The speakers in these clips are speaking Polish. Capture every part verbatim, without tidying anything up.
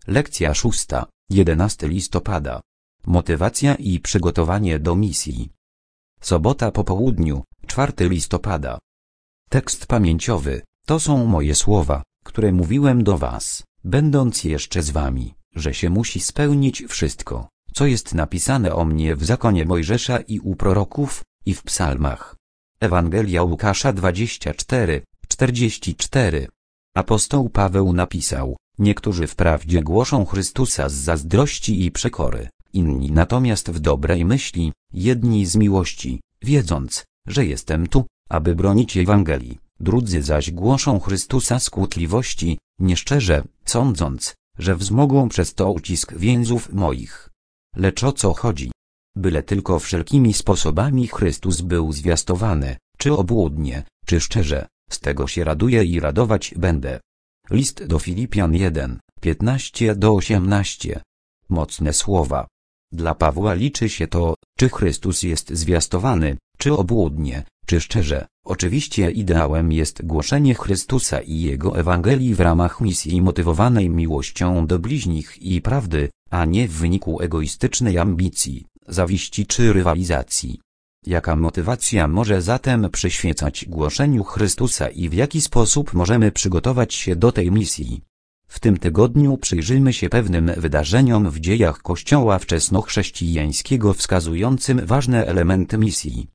Lekcja szósta, jedenastego listopada. Motywacja i przygotowanie do misji. Sobota po południu, czwartego listopada. Tekst pamięciowy. To są moje słowa, które mówiłem do was, będąc jeszcze z wami, że się musi spełnić wszystko, co jest napisane o mnie w zakonie Mojżesza i u proroków, i w psalmach. Ewangelia Łukasza dwadzieścia cztery, czterdzieści cztery. Apostoł Paweł napisał: niektórzy wprawdzie głoszą Chrystusa z zazdrości i przekory, inni natomiast w dobrej myśli, jedni z miłości, wiedząc, że jestem tu, aby bronić Ewangelii, drudzy zaś głoszą Chrystusa z kłótliwości, nieszczerze, sądząc, że wzmogą przez to ucisk więzów moich. Lecz o co chodzi? Byle tylko wszelkimi sposobami Chrystus był zwiastowany, czy obłudnie, czy szczerze, z tego się raduję i radować będę. List do Filipian jeden, piętnaście do osiemnastu. Mocne słowa. Dla Pawła liczy się to, czy Chrystus jest zwiastowany, czy obłudnie, czy szczerze. Oczywiście ideałem jest głoszenie Chrystusa i Jego Ewangelii w ramach misji motywowanej miłością do bliźnich i prawdy, a nie w wyniku egoistycznej ambicji, zawiści czy rywalizacji. Jaka motywacja może zatem przyświecać głoszeniu Chrystusa i w jaki sposób możemy przygotować się do tej misji? W tym tygodniu przyjrzyjmy się pewnym wydarzeniom w dziejach Kościoła wczesnochrześcijańskiego wskazującym ważne elementy misji.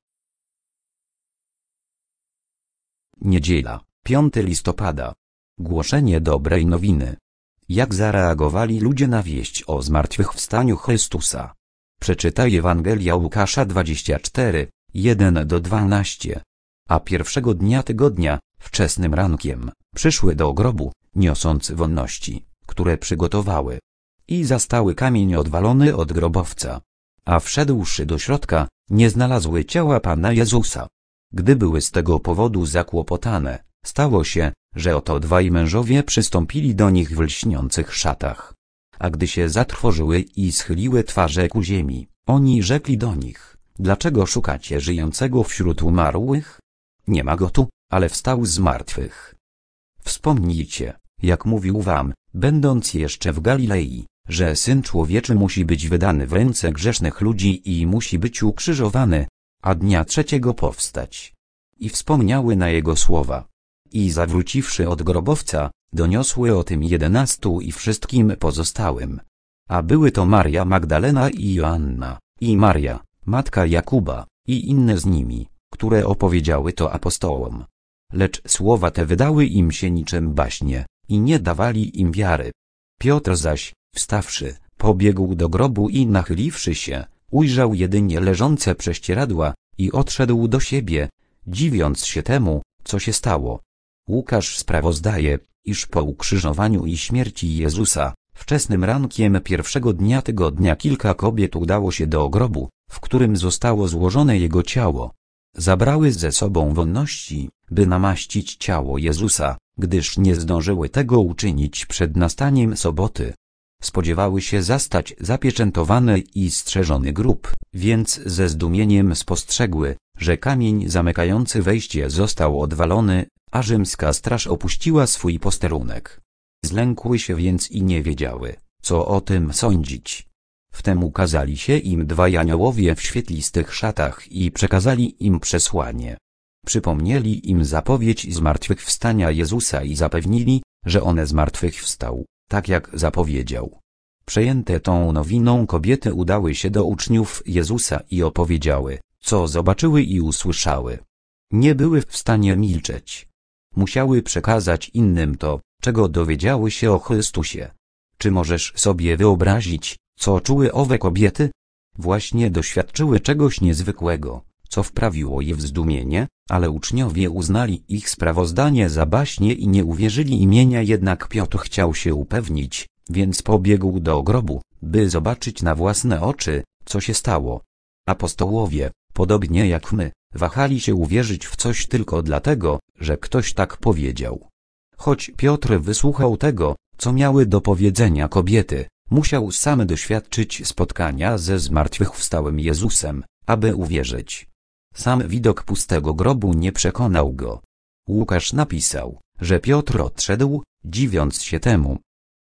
Niedziela, piątego listopada. Głoszenie dobrej nowiny. Jak zareagowali ludzie na wieść o zmartwychwstaniu Chrystusa? Przeczytaj Ewangelia Łukasza dwadzieścia cztery, jeden do dwunastu. A pierwszego dnia tygodnia, wczesnym rankiem, przyszły do grobu, niosąc wonności, które przygotowały. I zastały kamień odwalony od grobowca. A wszedłszy do środka, nie znalazły ciała Pana Jezusa. Gdy były z tego powodu zakłopotane, stało się, że oto dwaj mężowie przystąpili do nich w lśniących szatach. A gdy się zatrwożyły i schyliły twarze ku ziemi, oni rzekli do nich: dlaczego szukacie żyjącego wśród umarłych? Nie ma go tu, ale wstał z martwych. Wspomnijcie, jak mówił wam, będąc jeszcze w Galilei, że Syn Człowieczy musi być wydany w ręce grzesznych ludzi i musi być ukrzyżowany, a dnia trzeciego powstać. I wspomniały na jego słowa. I zawróciwszy od grobowca, doniosły o tym jedenastu i wszystkim pozostałym. A były to Maria Magdalena i Joanna, i Maria, matka Jakuba, i inne z nimi, które opowiedziały to apostołom. Lecz słowa te wydały im się niczym baśnie, i nie dawali im wiary. Piotr zaś, wstawszy, pobiegł do grobu i nachyliwszy się, ujrzał jedynie leżące prześcieradła, i odszedł do siebie, dziwiąc się temu, co się stało. Łukasz sprawozdaje, iż po ukrzyżowaniu i śmierci Jezusa, wczesnym rankiem pierwszego dnia tygodnia kilka kobiet udało się do grobu, w którym zostało złożone Jego ciało. Zabrały ze sobą wonności, by namaścić ciało Jezusa, gdyż nie zdążyły tego uczynić przed nastaniem soboty. Spodziewały się zastać zapieczętowany i strzeżony grób, więc ze zdumieniem spostrzegły, że kamień zamykający wejście został odwalony, a rzymska straż opuściła swój posterunek. Zlękły się więc i nie wiedziały, co o tym sądzić. Wtem ukazali się im dwaj aniołowie w świetlistych szatach i przekazali im przesłanie. Przypomnieli im zapowiedź zmartwychwstania Jezusa i zapewnili, że on zmartwychwstał, tak jak zapowiedział. Przejęte tą nowiną kobiety udały się do uczniów Jezusa i opowiedziały, co zobaczyły i usłyszały. Nie były w stanie milczeć. Musiały przekazać innym to, czego dowiedziały się o Chrystusie. Czy możesz sobie wyobrazić, co czuły owe kobiety? Właśnie doświadczyły czegoś niezwykłego, co wprawiło je w zdumienie, ale uczniowie uznali ich sprawozdanie za baśnie i nie uwierzyli imienia, jednak Piotr chciał się upewnić, więc pobiegł do grobu, by zobaczyć na własne oczy, co się stało. Apostołowie, podobnie jak my, wahali się uwierzyć w coś tylko dlatego, że ktoś tak powiedział. Choć Piotr wysłuchał tego, co miały do powiedzenia kobiety, musiał sam doświadczyć spotkania ze zmartwychwstałym Jezusem, aby uwierzyć. Sam widok pustego grobu nie przekonał go. Łukasz napisał, że Piotr odszedł, dziwiąc się temu.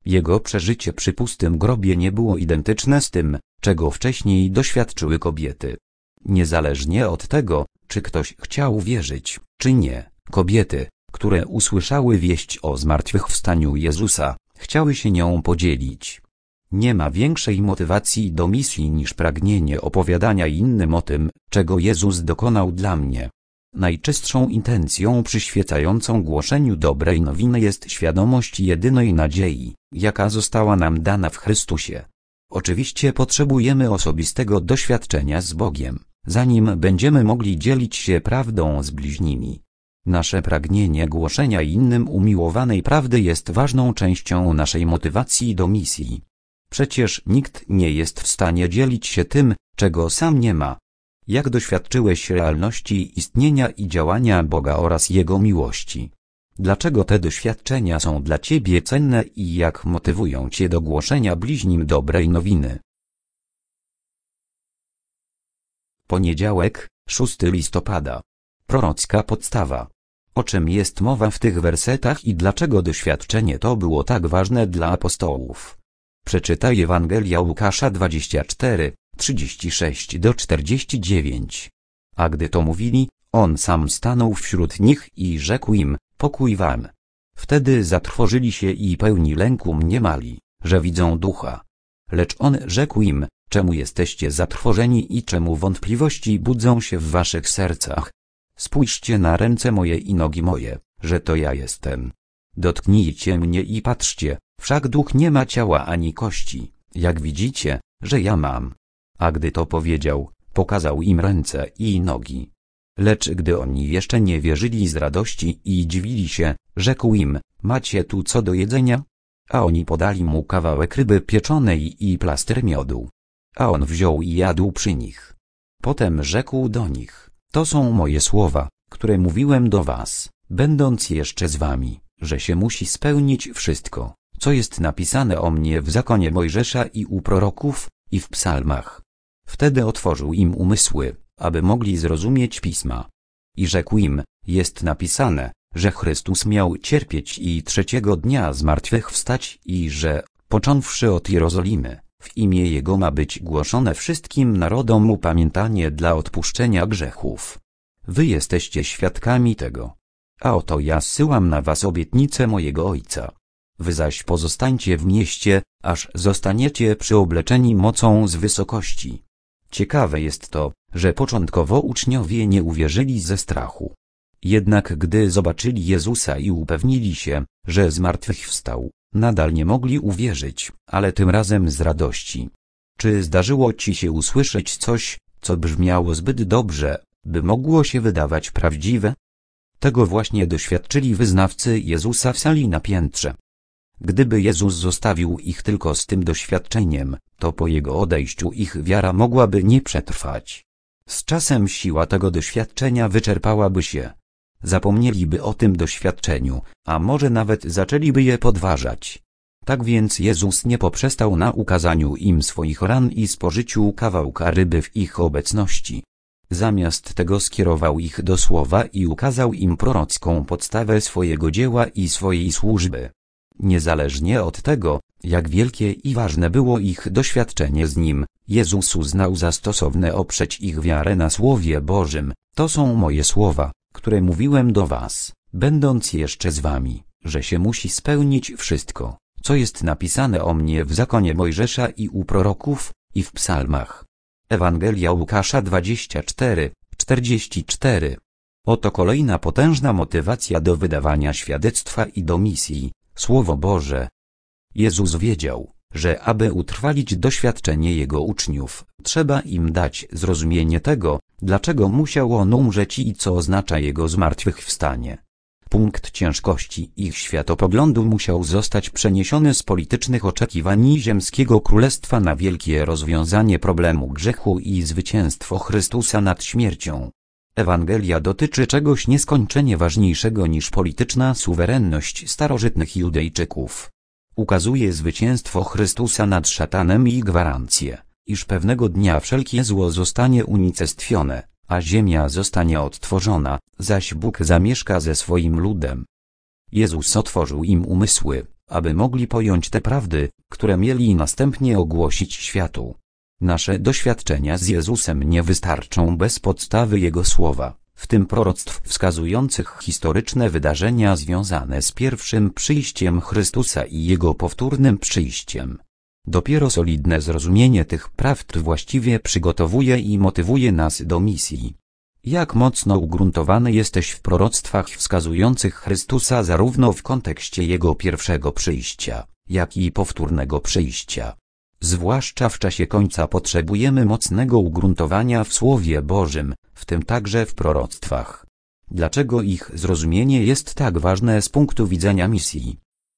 Jego przeżycie przy pustym grobie nie było identyczne z tym, czego wcześniej doświadczyły kobiety. Niezależnie od tego, czy ktoś chciał wierzyć, czy nie, kobiety, które usłyszały wieść o zmartwychwstaniu Jezusa, chciały się nią podzielić. Nie ma większej motywacji do misji niż pragnienie opowiadania innym o tym, czego Jezus dokonał dla mnie. Najczystszą intencją przyświecającą głoszeniu dobrej nowiny jest świadomość jedynej nadziei, jaka została nam dana w Chrystusie. Oczywiście potrzebujemy osobistego doświadczenia z Bogiem, zanim będziemy mogli dzielić się prawdą z bliźnimi. Nasze pragnienie głoszenia innym umiłowanej prawdy jest ważną częścią naszej motywacji do misji. Przecież nikt nie jest w stanie dzielić się tym, czego sam nie ma. Jak doświadczyłeś realności istnienia i działania Boga oraz Jego miłości? Dlaczego te doświadczenia są dla Ciebie cenne i jak motywują Cię do głoszenia bliźnim dobrej nowiny? Poniedziałek, szóstego listopada. Prorocka podstawa. O czym jest mowa w tych wersetach i dlaczego doświadczenie to było tak ważne dla apostołów? Przeczytaj Ewangelia Łukasza dwadzieścia cztery, trzydzieści sześć do czterdziestu dziewięciu. A gdy to mówili, on sam stanął wśród nich i rzekł im: pokój wam. Wtedy zatrwożyli się i pełni lęku mniemali, że widzą ducha. Lecz on rzekł im: czemu jesteście zatrwożeni i czemu wątpliwości budzą się w waszych sercach? Spójrzcie na ręce moje i nogi moje, że to ja jestem. Dotknijcie mnie i patrzcie, wszak duch nie ma ciała ani kości, jak widzicie, że ja mam. A gdy to powiedział, pokazał im ręce i nogi. Lecz gdy oni jeszcze nie wierzyli z radości i dziwili się, rzekł im: macie tu co do jedzenia? A oni podali mu kawałek ryby pieczonej i plaster miodu. A on wziął i jadł przy nich. Potem rzekł do nich: to są moje słowa, które mówiłem do was, będąc jeszcze z wami, że się musi spełnić wszystko, co jest napisane o mnie w zakonie Mojżesza i u proroków, i w psalmach. Wtedy otworzył im umysły, aby mogli zrozumieć pisma. I rzekł im: jest napisane, że Chrystus miał cierpieć i trzeciego dnia zmartwychwstać i że, począwszy od Jerozolimy, w imię Jego ma być głoszone wszystkim narodom upamiętanie dla odpuszczenia grzechów. Wy jesteście świadkami tego. A oto ja zsyłam na was obietnicę mojego Ojca. Wy zaś pozostańcie w mieście, aż zostaniecie przyobleczeni mocą z wysokości. Ciekawe jest to, że początkowo uczniowie nie uwierzyli ze strachu. Jednak gdy zobaczyli Jezusa i upewnili się, że zmartwychwstał, nadal nie mogli uwierzyć, ale tym razem z radości. Czy zdarzyło ci się usłyszeć coś, co brzmiało zbyt dobrze, by mogło się wydawać prawdziwe? Tego właśnie doświadczyli wyznawcy Jezusa w sali na piętrze. Gdyby Jezus zostawił ich tylko z tym doświadczeniem, to po Jego odejściu ich wiara mogłaby nie przetrwać. Z czasem siła tego doświadczenia wyczerpałaby się. Zapomnieliby o tym doświadczeniu, a może nawet zaczęliby je podważać. Tak więc Jezus nie poprzestał na ukazaniu im swoich ran i spożyciu kawałka ryby w ich obecności. Zamiast tego skierował ich do słowa i ukazał im prorocką podstawę swojego dzieła i swojej służby. Niezależnie od tego, jak wielkie i ważne było ich doświadczenie z Nim, Jezus uznał za stosowne oprzeć ich wiarę na Słowie Bożym. To są moje słowa, które mówiłem do was, będąc jeszcze z wami, że się musi spełnić wszystko, co jest napisane o mnie w zakonie Mojżesza i u proroków, i w psalmach. Ewangelia Łukasza dwadzieścia cztery, czterdzieści cztery. Oto kolejna potężna motywacja do wydawania świadectwa i do misji, Słowo Boże. Jezus wiedział, że aby utrwalić doświadczenie Jego uczniów, trzeba im dać zrozumienie tego, dlaczego musiał On umrzeć i co oznacza Jego zmartwychwstanie. Punkt ciężkości ich światopoglądu musiał zostać przeniesiony z politycznych oczekiwań ziemskiego królestwa na wielkie rozwiązanie problemu grzechu i zwycięstwo Chrystusa nad śmiercią. Ewangelia dotyczy czegoś nieskończenie ważniejszego niż polityczna suwerenność starożytnych Judejczyków. Ukazuje zwycięstwo Chrystusa nad szatanem i gwarancję, iż pewnego dnia wszelkie zło zostanie unicestwione, a ziemia zostanie odtworzona, zaś Bóg zamieszka ze swoim ludem. Jezus otworzył im umysły, aby mogli pojąć te prawdy, które mieli następnie ogłosić światu. Nasze doświadczenia z Jezusem nie wystarczą bez podstawy Jego słowa, w tym proroctw wskazujących historyczne wydarzenia związane z pierwszym przyjściem Chrystusa i Jego powtórnym przyjściem. Dopiero solidne zrozumienie tych prawd właściwie przygotowuje i motywuje nas do misji. Jak mocno ugruntowany jesteś w proroctwach wskazujących Chrystusa zarówno w kontekście Jego pierwszego przyjścia, jak i powtórnego przyjścia. Zwłaszcza w czasie końca potrzebujemy mocnego ugruntowania w Słowie Bożym, w tym także w proroctwach. Dlaczego ich zrozumienie jest tak ważne z punktu widzenia misji?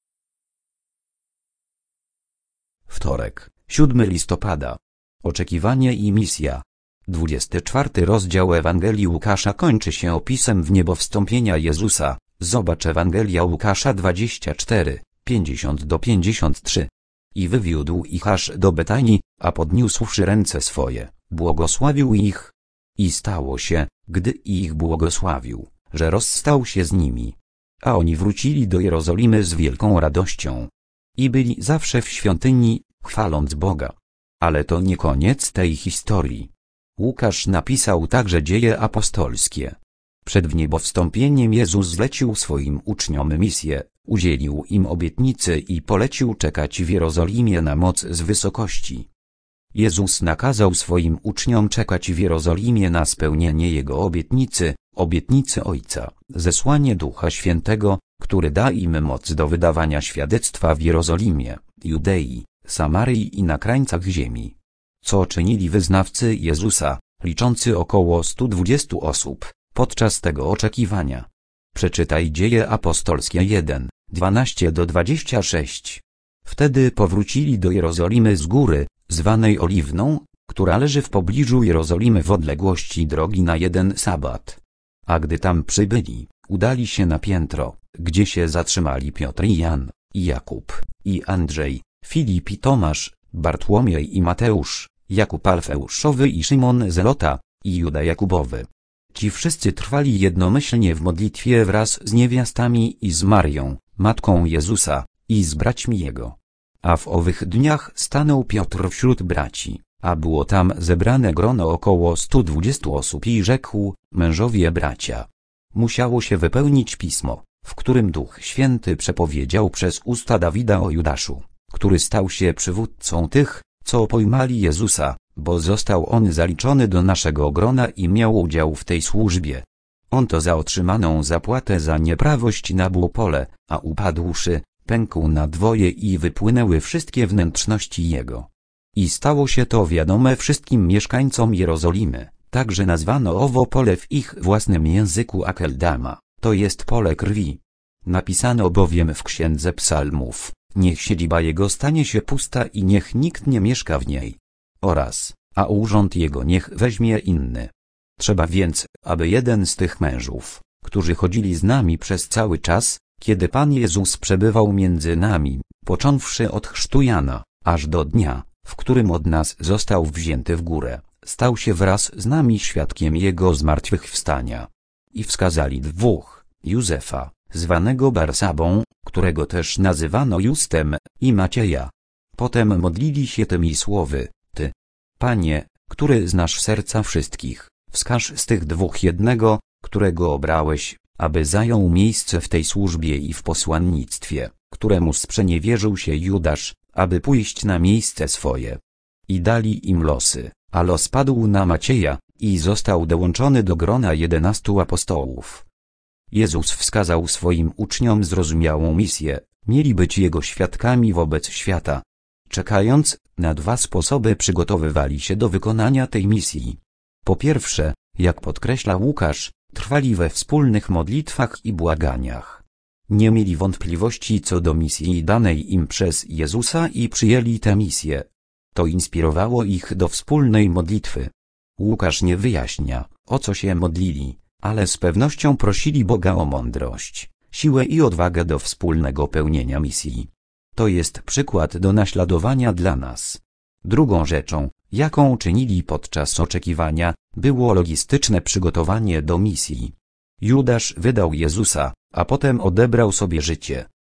Wtorek, siódmego listopada. Oczekiwanie i misja. dwudziesty czwarty rozdział Ewangelii Łukasza kończy się opisem wniebowstąpienia Jezusa. Zobacz Ewangelia Łukasza dwadzieścia cztery, pięćdziesiąt do pięćdziesiąt trzy. I wywiódł ich aż do Betanii, a podniósłszy ręce swoje, błogosławił ich. I stało się, gdy ich błogosławił, że rozstał się z nimi. A oni wrócili do Jerozolimy z wielką radością. I byli zawsze w świątyni, chwaląc Boga. Ale to nie koniec tej historii. Łukasz napisał także dzieje apostolskie. Przed wniebowstąpieniem Jezus zlecił swoim uczniom misję, udzielił im obietnicy i polecił czekać w Jerozolimie na moc z wysokości. Jezus nakazał swoim uczniom czekać w Jerozolimie na spełnienie Jego obietnicy, obietnicy Ojca, zesłanie Ducha Świętego, który da im moc do wydawania świadectwa w Jerozolimie, Judei, Samarii i na krańcach ziemi. Co czynili wyznawcy Jezusa, liczący około stu dwudziestu osób, podczas tego oczekiwania? Przeczytaj Dzieje apostolskie jeden, dwanaście do dwudziestu sześciu. Wtedy powrócili do Jerozolimy z góry, zwanej Oliwną, która leży w pobliżu Jerozolimy w odległości drogi na jeden sabat. A gdy tam przybyli, udali się na piętro, gdzie się zatrzymali Piotr i Jan, i Jakub, i Andrzej, Filip i Tomasz, Bartłomiej i Mateusz, Jakub Alfeuszowy i Szymon Zelota, i Juda Jakubowy. Ci wszyscy trwali jednomyślnie w modlitwie wraz z niewiastami i z Marią, matką Jezusa, i z braćmi Jego. A w owych dniach stanął Piotr wśród braci, a było tam zebrane grono około stu dwudziestu osób i rzekł: mężowie bracia. Musiało się wypełnić pismo, w którym Duch Święty przepowiedział przez usta Dawida o Judaszu, który stał się przywódcą tych, co pojmali Jezusa, bo został on zaliczony do naszego grona i miał udział w tej służbie. On to za otrzymaną zapłatę za nieprawość nabył pole, a upadłszy, pękł na dwoje i wypłynęły wszystkie wnętrzności jego. I stało się to wiadome wszystkim mieszkańcom Jerozolimy, także nazwano owo pole w ich własnym języku Akeldama, to jest pole krwi. Napisano bowiem w Księdze Psalmów: niech siedziba jego stanie się pusta i niech nikt nie mieszka w niej. Oraz, a urząd jego niech weźmie inny. Trzeba więc, aby jeden z tych mężów, którzy chodzili z nami przez cały czas, kiedy Pan Jezus przebywał między nami, począwszy od chrztu Jana, aż do dnia, w którym od nas został wzięty w górę, stał się wraz z nami świadkiem Jego zmartwychwstania. I wskazali dwóch, Józefa, zwanego Barsabą, którego też nazywano Justem, i Macieja. Potem modlili się tymi słowy: Ty, Panie, który znasz serca wszystkich, wskaż z tych dwóch jednego, którego obrałeś, aby zajął miejsce w tej służbie i w posłannictwie, któremu sprzeniewierzył się Judasz, aby pójść na miejsce swoje. I dali im losy, a los padł na Macieja, i został dołączony do grona jedenastu apostołów. Jezus wskazał swoim uczniom zrozumiałą misję, mieli być Jego świadkami wobec świata. Czekając, na dwa sposoby przygotowywali się do wykonania tej misji. Po pierwsze, jak podkreśla Łukasz, trwali we wspólnych modlitwach i błaganiach. Nie mieli wątpliwości co do misji danej im przez Jezusa i przyjęli tę misję. To inspirowało ich do wspólnej modlitwy. Łukasz nie wyjaśnia, o co się modlili, ale z pewnością prosili Boga o mądrość, siłę i odwagę do wspólnego pełnienia misji. To jest przykład do naśladowania dla nas. Drugą rzeczą, jaką czynili podczas oczekiwania, było logistyczne przygotowanie do misji. Judasz wydał Jezusa, a potem odebrał sobie życie.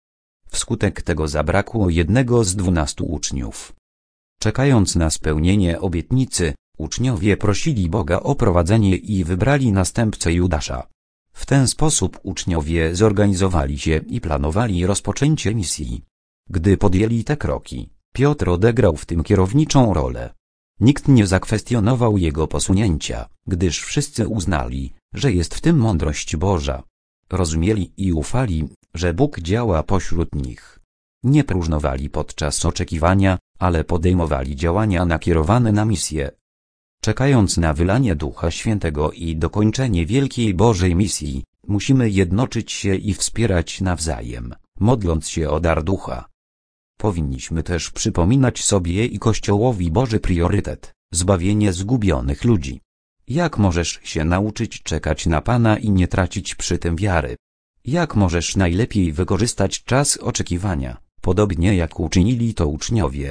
Wskutek tego zabrakło jednego z dwunastu uczniów. Czekając na spełnienie obietnicy, uczniowie prosili Boga o prowadzenie i wybrali następcę Judasza. W ten sposób uczniowie zorganizowali się i planowali rozpoczęcie misji. Gdy podjęli te kroki, Piotr odegrał w tym kierowniczą rolę. Nikt nie zakwestionował jego posunięcia, gdyż wszyscy uznali, że jest w tym mądrość Boża. Rozumieli i ufali, że Bóg działa pośród nich. Nie próżnowali podczas oczekiwania, ale podejmowali działania nakierowane na misję. Czekając na wylanie Ducha Świętego i dokończenie wielkiej Bożej misji, musimy jednoczyć się i wspierać nawzajem, modląc się o dar Ducha. Powinniśmy też przypominać sobie i Kościołowi Boży priorytet – zbawienie zgubionych ludzi. Jak możesz się nauczyć czekać na Pana i nie tracić przy tym wiary? Jak możesz najlepiej wykorzystać czas oczekiwania, podobnie jak uczynili to uczniowie?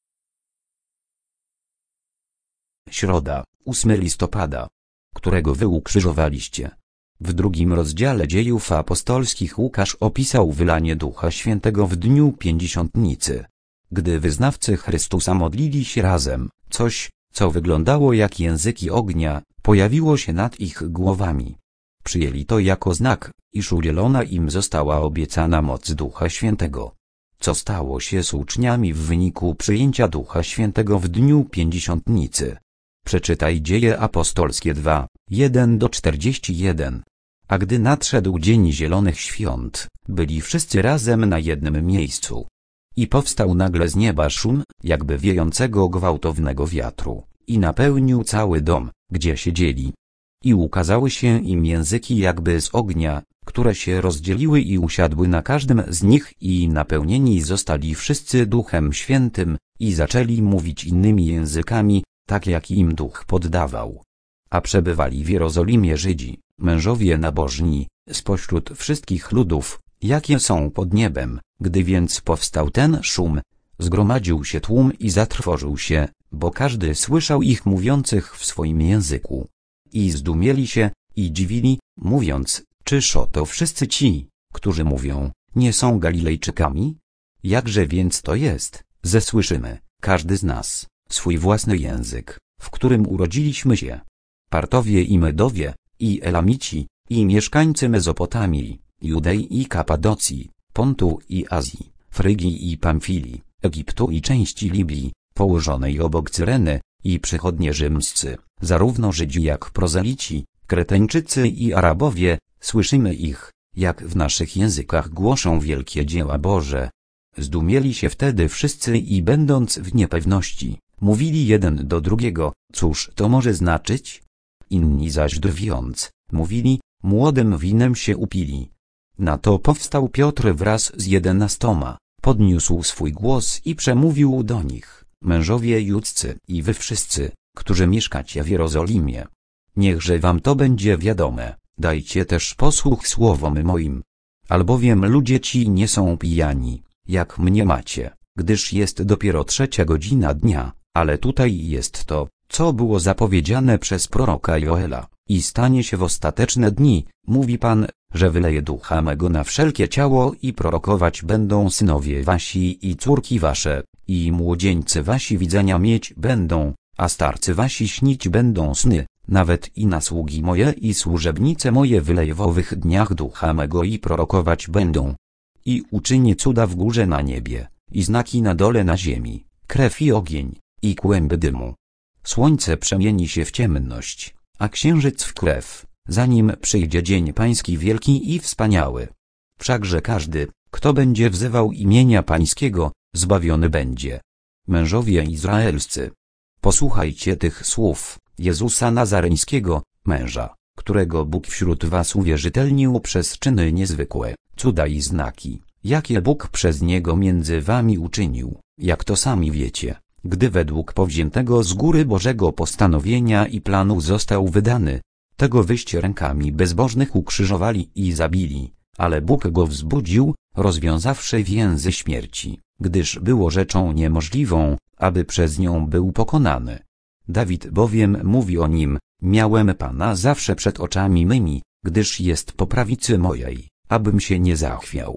Środa, ósmego listopada, którego wy ukrzyżowaliście. W drugim rozdziale Dziejów Apostolskich Łukasz opisał wylanie Ducha Świętego w dniu Pięćdziesiątnicy. Gdy wyznawcy Chrystusa modlili się razem, coś, co wyglądało jak języki ognia, pojawiło się nad ich głowami. Przyjęli to jako znak, iż udzielona im została obiecana moc Ducha Świętego. Co stało się z uczniami w wyniku przyjęcia Ducha Świętego w dniu Pięćdziesiątnicy? Przeczytaj Dzieje Apostolskie dwa, jeden do czterdziestu jeden. A gdy nadszedł dzień Zielonych Świąt, byli wszyscy razem na jednym miejscu. I powstał nagle z nieba szum, jakby wiejącego gwałtownego wiatru, i napełnił cały dom, gdzie siedzieli. I ukazały się im języki jakby z ognia, które się rozdzieliły i usiadły na każdym z nich, i napełnieni zostali wszyscy Duchem Świętym, i zaczęli mówić innymi językami, tak jak im Duch poddawał. A przebywali w Jerozolimie Żydzi, mężowie nabożni, spośród wszystkich ludów, jakie są pod niebem. Gdy więc powstał ten szum, zgromadził się tłum i zatrwożył się, bo każdy słyszał ich mówiących w swoim języku. I zdumieli się, i dziwili, mówiąc, czyż oto wszyscy ci, którzy mówią, nie są Galilejczykami? Jakże więc to jest, że słyszymy, każdy z nas, swój własny język, w którym urodziliśmy się? Partowie i Medowie, i Elamici, i mieszkańcy Mezopotamii, Judei i Kapadocji, Pontu i Azji, Frygii i Pamfilii, Egiptu i części Libii, położonej obok Cyreny, i przychodnie rzymscy, zarówno Żydzi jak prozelici, Kretańczycy i Arabowie, słyszymy ich, jak w naszych językach głoszą wielkie dzieła Boże. Zdumieli się wtedy wszyscy i będąc w niepewności, mówili jeden do drugiego, cóż to może znaczyć? Inni zaś drwiąc, mówili, młodym winem się upili. Na to powstał Piotr wraz z jedenastoma, podniósł swój głos i przemówił do nich, mężowie judzcy i wy wszyscy, którzy mieszkacie w Jerozolimie. Niechże wam to będzie wiadome, dajcie też posłuch słowom moim. Albowiem ludzie ci nie są pijani, jak mnie macie, gdyż jest dopiero trzecia godzina dnia, ale tutaj jest to, co było zapowiedziane przez proroka Joela. I stanie się w ostateczne dni, mówi Pan, że wyleję ducha mego na wszelkie ciało i prorokować będą synowie wasi i córki wasze, i młodzieńcy wasi widzenia mieć będą, a starcy wasi śnić będą sny, nawet i na sługi moje i służebnice moje wyleję w owych dniach ducha mego i prorokować będą. I uczynię cuda w górze na niebie, i znaki na dole na ziemi, krew i ogień, i kłęby dymu. Słońce przemieni się w ciemność, a księżyc w krew, zanim przyjdzie dzień Pański wielki i wspaniały. Wszakże każdy, kto będzie wzywał imienia Pańskiego, zbawiony będzie. Mężowie izraelscy, posłuchajcie tych słów Jezusa Nazareńskiego, męża, którego Bóg wśród was uwierzytelnił przez czyny niezwykłe, cuda i znaki, jakie Bóg przez niego między wami uczynił, jak to sami wiecie. Gdy według powziętego z góry Bożego postanowienia i planu został wydany, tego wyście rękami bezbożnych ukrzyżowali i zabili, ale Bóg go wzbudził, rozwiązawszy więzy śmierci, gdyż było rzeczą niemożliwą, aby przez nią był pokonany. Dawid bowiem mówi o nim, miałem Pana zawsze przed oczami mymi, gdyż jest po prawicy mojej, abym się nie zachwiał.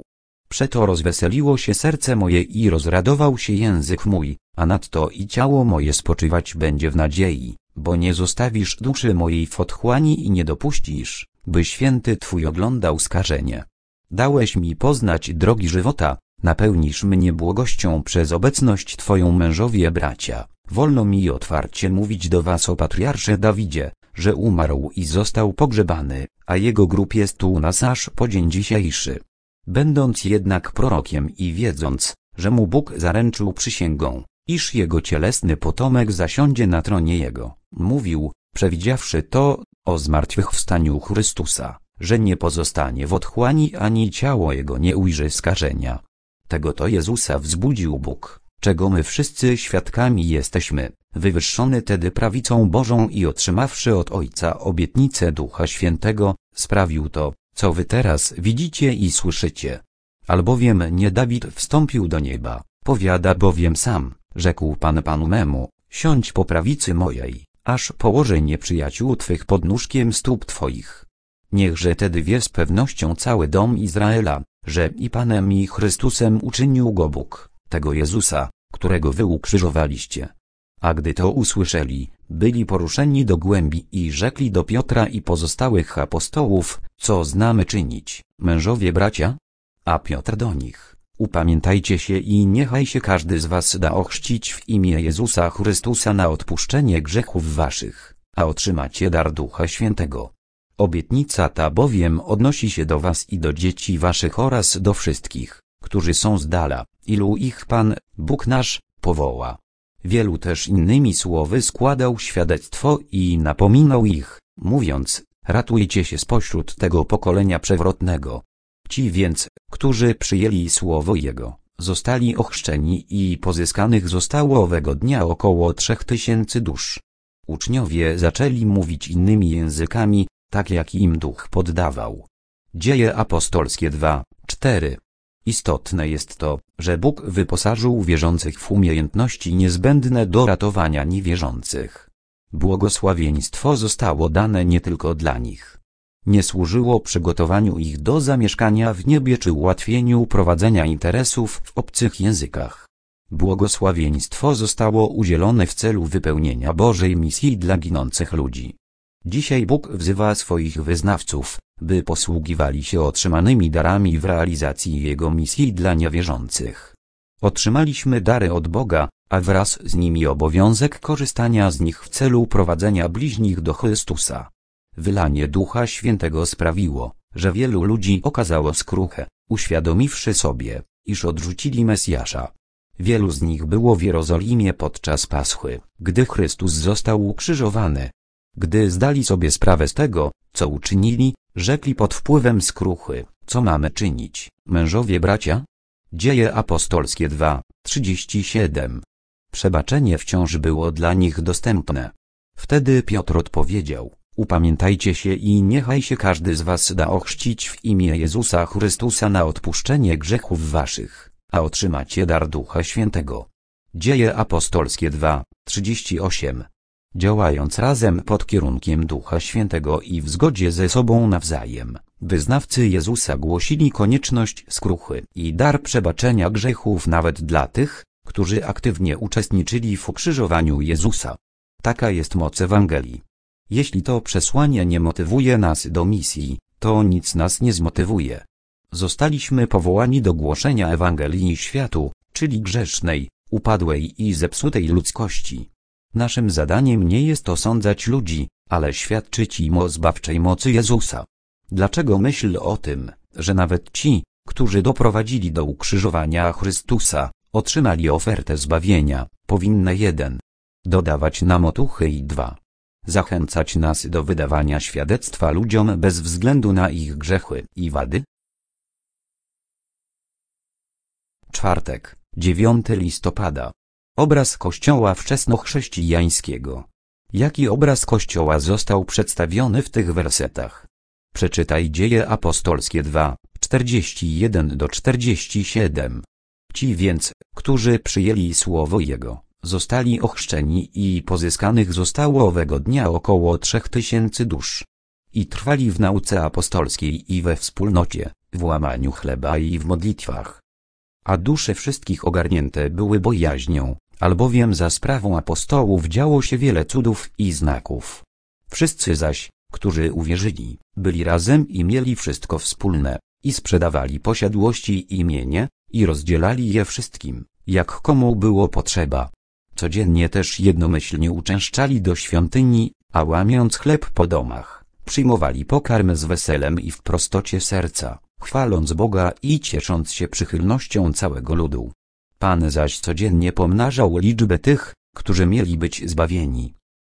Przeto rozweseliło się serce moje i rozradował się język mój, a nadto i ciało moje spoczywać będzie w nadziei, bo nie zostawisz duszy mojej w otchłani i nie dopuścisz, by święty Twój oglądał skażenie. Dałeś mi poznać drogi żywota, napełnisz mnie błogością przez obecność Twoją, mężowie bracia. Wolno mi otwarcie mówić do was o patriarsze Dawidzie, że umarł i został pogrzebany, a jego grób jest u nas aż po dzień dzisiejszy. Będąc jednak prorokiem i wiedząc, że mu Bóg zaręczył przysięgą, iż jego cielesny potomek zasiądzie na tronie jego, mówił, przewidziawszy to, o zmartwychwstaniu Chrystusa, że nie pozostanie w otchłani ani ciało jego nie ujrzy skażenia. Tego to Jezusa wzbudził Bóg, czego my wszyscy świadkami jesteśmy, wywyższony tedy prawicą Bożą i otrzymawszy od Ojca obietnicę Ducha Świętego, sprawił to, co wy teraz widzicie i słyszycie. Albowiem nie Dawid wstąpił do nieba, powiada bowiem sam, rzekł Pan Panu memu, siądź po prawicy mojej, aż położę nieprzyjaciół Twych pod nóżkiem stóp Twoich. Niechże tedy wie z pewnością cały dom Izraela, że i Panem i Chrystusem uczynił go Bóg, tego Jezusa, którego wy ukrzyżowaliście. A gdy to usłyszeli, byli poruszeni do głębi i rzekli do Piotra i pozostałych apostołów, co znamy czynić, mężowie bracia? A Piotr do nich, upamiętajcie się i niechaj się każdy z was da ochrzcić w imię Jezusa Chrystusa na odpuszczenie grzechów waszych, a otrzymacie dar Ducha Świętego. Obietnica ta bowiem odnosi się do was i do dzieci waszych oraz do wszystkich, którzy są z dala, ilu ich Pan, Bóg nasz, powoła. Wielu też innymi słowy składał świadectwo i napominał ich, mówiąc, ratujcie się spośród tego pokolenia przewrotnego. Ci więc, którzy przyjęli słowo Jego, zostali ochrzczeni i pozyskanych zostało owego dnia około trzech tysięcy dusz. Uczniowie zaczęli mówić innymi językami, tak jak im Duch poddawał. Dzieje apostolskie dwa, cztery. Istotne jest to, że Bóg wyposażył wierzących w umiejętności niezbędne do ratowania niewierzących. Błogosławieństwo zostało dane nie tylko dla nich. Nie służyło przygotowaniu ich do zamieszkania w niebie czy ułatwieniu prowadzenia interesów w obcych językach. Błogosławieństwo zostało udzielone w celu wypełnienia Bożej misji dla ginących ludzi. Dzisiaj Bóg wzywa swoich wyznawców, by posługiwali się otrzymanymi darami w realizacji Jego misji dla niewierzących. Otrzymaliśmy dary od Boga, a wraz z nimi obowiązek korzystania z nich w celu prowadzenia bliźnich do Chrystusa. Wylanie Ducha Świętego sprawiło, że wielu ludzi okazało skruchę, uświadomiwszy sobie, iż odrzucili Mesjasza. Wielu z nich było w Jerozolimie podczas Paschy, gdy Chrystus został ukrzyżowany. Gdy zdali sobie sprawę z tego, co uczynili, rzekli pod wpływem skruchy, co mamy czynić, mężowie bracia? Dzieje apostolskie dwa, trzydzieści siedem. Przebaczenie wciąż było dla nich dostępne. Wtedy Piotr odpowiedział, upamiętajcie się i niechaj się każdy z was da ochrzcić w imię Jezusa Chrystusa na odpuszczenie grzechów waszych, a otrzymacie dar Ducha Świętego. Dzieje apostolskie dwa, trzydzieści osiem. Działając razem pod kierunkiem Ducha Świętego i w zgodzie ze sobą nawzajem, wyznawcy Jezusa głosili konieczność skruchy i dar przebaczenia grzechów nawet dla tych, którzy aktywnie uczestniczyli w ukrzyżowaniu Jezusa. Taka jest moc Ewangelii. Jeśli to przesłanie nie motywuje nas do misji, to nic nas nie zmotywuje. Zostaliśmy powołani do głoszenia Ewangelii światu, czyli grzesznej, upadłej i zepsutej ludzkości. Naszym zadaniem nie jest osądzać ludzi, ale świadczyć im o zbawczej mocy Jezusa. Dlaczego myśl o tym, że nawet ci, którzy doprowadzili do ukrzyżowania Chrystusa, otrzymali ofertę zbawienia, powinna jeden. Dodawać nam otuchy i dwa. Zachęcać nas do wydawania świadectwa ludziom bez względu na ich grzechy i wady? Czwartek, dziewiątego listopada. Obraz Kościoła wczesnochrześcijańskiego. Jaki obraz Kościoła został przedstawiony w tych wersetach? Przeczytaj Dzieje apostolskie dwa, czterdzieści jeden do czterdziestu siedmiu. Ci więc, którzy przyjęli słowo Jego, zostali ochrzczeni i pozyskanych zostało owego dnia około trzech tysięcy dusz. I trwali w nauce apostolskiej i we wspólnocie, w łamaniu chleba i w modlitwach. A dusze wszystkich ogarnięte były bojaźnią, albowiem za sprawą apostołów działo się wiele cudów i znaków. Wszyscy zaś, którzy uwierzyli, byli razem i mieli wszystko wspólne, i sprzedawali posiadłości i mienie, i rozdzielali je wszystkim, jak komu było potrzeba. Codziennie też jednomyślnie uczęszczali do świątyni, a łamiąc chleb po domach, przyjmowali pokarm z weselem i w prostocie serca, chwaląc Boga i ciesząc się przychylnością całego ludu. Pan zaś codziennie pomnażał liczbę tych, którzy mieli być zbawieni.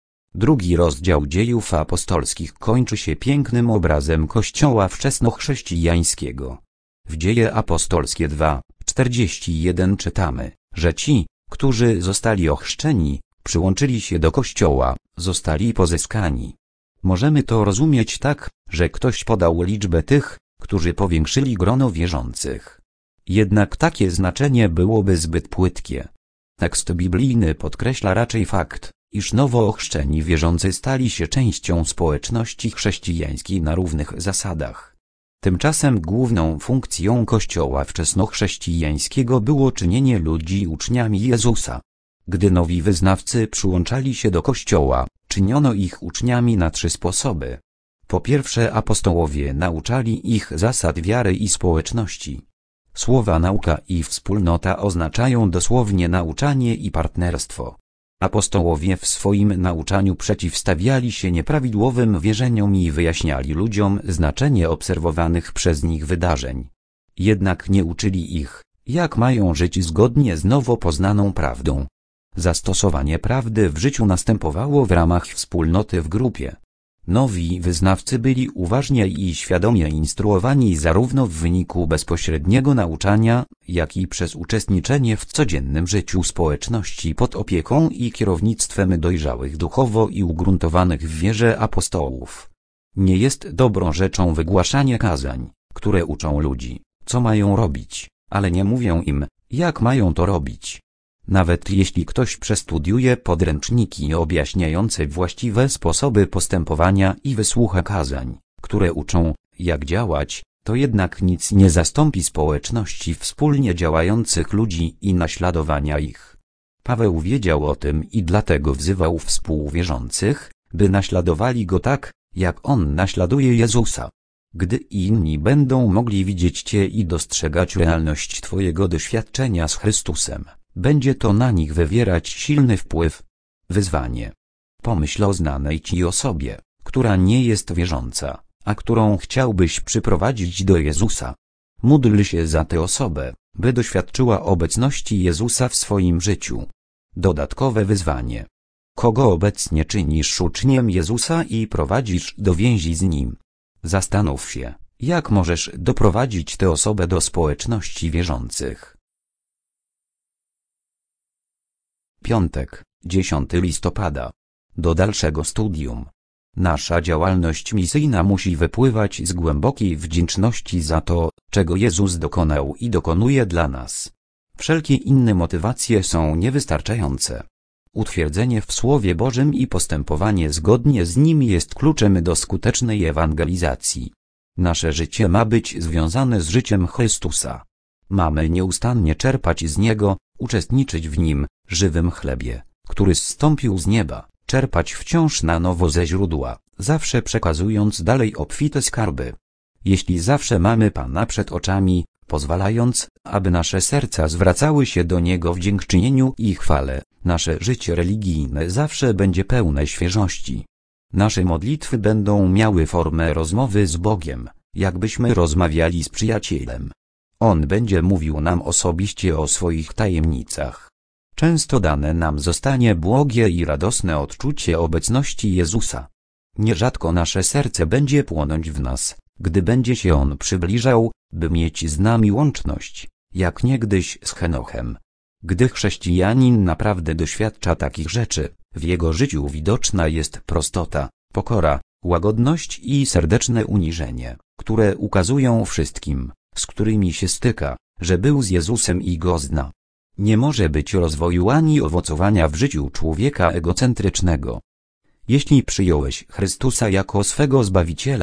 Drugi rozdział Dziejów Apostolskich kończy się pięknym obrazem kościoła wczesnochrześcijańskiego. W Dzieje Apostolskie dwa, czterdzieści jeden czytamy, że ci, którzy zostali ochrzczeni, przyłączyli się do kościoła, zostali pozyskani. Możemy to rozumieć tak, że ktoś podał liczbę tych, którzy powiększyli grono wierzących. Jednak takie znaczenie byłoby zbyt płytkie. Tekst biblijny podkreśla raczej fakt, iż nowo ochrzczeni wierzący stali się częścią społeczności chrześcijańskiej na równych zasadach. Tymczasem główną funkcją Kościoła wczesnochrześcijańskiego było czynienie ludzi uczniami Jezusa. Gdy nowi wyznawcy przyłączali się do Kościoła, czyniono ich uczniami na trzy sposoby. Po pierwsze, apostołowie nauczali ich zasad wiary i społeczności. Słowa nauka i wspólnota oznaczają dosłownie nauczanie i partnerstwo. Apostołowie w swoim nauczaniu przeciwstawiali się nieprawidłowym wierzeniom i wyjaśniali ludziom znaczenie obserwowanych przez nich wydarzeń. Jednak nie uczyli ich, jak mają żyć zgodnie z nowo poznaną prawdą. Zastosowanie prawdy w życiu następowało w ramach wspólnoty w grupie. Nowi wyznawcy byli uważnie i świadomie instruowani zarówno w wyniku bezpośredniego nauczania, jak i przez uczestniczenie w codziennym życiu społeczności pod opieką i kierownictwem dojrzałych duchowo i ugruntowanych w wierze apostołów. Nie jest dobrą rzeczą wygłaszanie kazań, które uczą ludzi, co mają robić, ale nie mówią im, jak mają to robić. Nawet jeśli ktoś przestudiuje podręczniki objaśniające właściwe sposoby postępowania i wysłucha kazań, które uczą, jak działać, to jednak nic nie zastąpi społeczności wspólnie działających ludzi i naśladowania ich. Paweł wiedział o tym i dlatego wzywał współwierzących, by naśladowali go tak, jak on naśladuje Jezusa. Gdy inni będą mogli widzieć Cię i dostrzegać realność Twojego doświadczenia z Chrystusem, będzie to na nich wywierać silny wpływ. Wyzwanie. Pomyśl o znanej Ci osobie, która nie jest wierząca, a którą chciałbyś przyprowadzić do Jezusa. Módl się za tę osobę, by doświadczyła obecności Jezusa w swoim życiu. Dodatkowe wyzwanie. Kogo obecnie czynisz uczniem Jezusa i prowadzisz do więzi z Nim? Zastanów się, jak możesz doprowadzić tę osobę do społeczności wierzących. Piątek, dziesiątego listopada. Do dalszego studium. Nasza działalność misyjna musi wypływać z głębokiej wdzięczności za to, czego Jezus dokonał i dokonuje dla nas. Wszelkie inne motywacje są niewystarczające. Utwierdzenie w Słowie Bożym i postępowanie zgodnie z nim jest kluczem do skutecznej ewangelizacji. Nasze życie ma być związane z życiem Chrystusa. Mamy nieustannie czerpać z Niego, uczestniczyć w Nim, żywym chlebie, który zstąpił z nieba, czerpać wciąż na nowo ze źródła, zawsze przekazując dalej obfite skarby. Jeśli zawsze mamy Pana przed oczami, pozwalając, aby nasze serca zwracały się do Niego w dziękczynieniu i chwale, nasze życie religijne zawsze będzie pełne świeżości. Nasze modlitwy będą miały formę rozmowy z Bogiem, jakbyśmy rozmawiali z przyjacielem. On będzie mówił nam osobiście o swoich tajemnicach. Często dane nam zostanie błogie i radosne odczucie obecności Jezusa. Nierzadko nasze serce będzie płonąć w nas, gdy będzie się On przybliżał, by mieć z nami łączność, jak niegdyś z Henochem. Gdy chrześcijanin naprawdę doświadcza takich rzeczy, w jego życiu widoczna jest prostota, pokora, łagodność i serdeczne uniżenie, które ukazują wszystkim, z którymi się styka, że był z Jezusem i Go zna. Nie może być rozwoju ani owocowania w życiu człowieka egocentrycznego. Jeśli przyjąłeś Chrystusa jako swego Zbawiciela,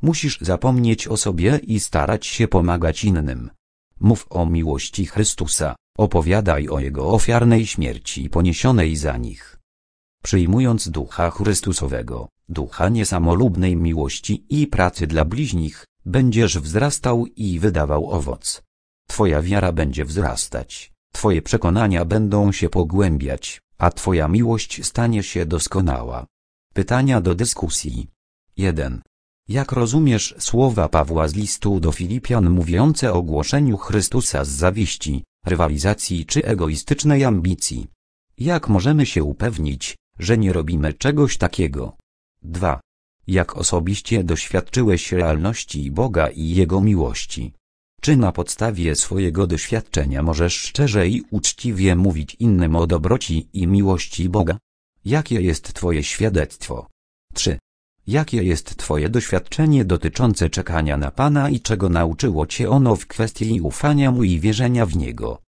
Musisz zapomnieć o sobie i starać się pomagać innym. Mów o miłości Chrystusa, opowiadaj o Jego ofiarnej śmierci poniesionej za nich. Przyjmując Ducha Chrystusowego, Ducha niesamolubnej miłości i pracy dla bliźnich, będziesz wzrastał i wydawał owoc. Twoja wiara będzie wzrastać, Twoje przekonania będą się pogłębiać, a Twoja miłość stanie się doskonała. Pytania do dyskusji. jeden. Jak rozumiesz słowa Pawła z listu do Filipian mówiące o głoszeniu Chrystusa z zawiści, rywalizacji czy egoistycznej ambicji? Jak możemy się upewnić, że nie robimy czegoś takiego? dwa. Jak osobiście doświadczyłeś realności Boga i Jego miłości? Czy na podstawie swojego doświadczenia możesz szczerze i uczciwie mówić innym o dobroci i miłości Boga? Jakie jest Twoje świadectwo? trzy. Jakie jest Twoje doświadczenie dotyczące czekania na Pana i czego nauczyło Cię ono w kwestii ufania Mu i wierzenia w Niego?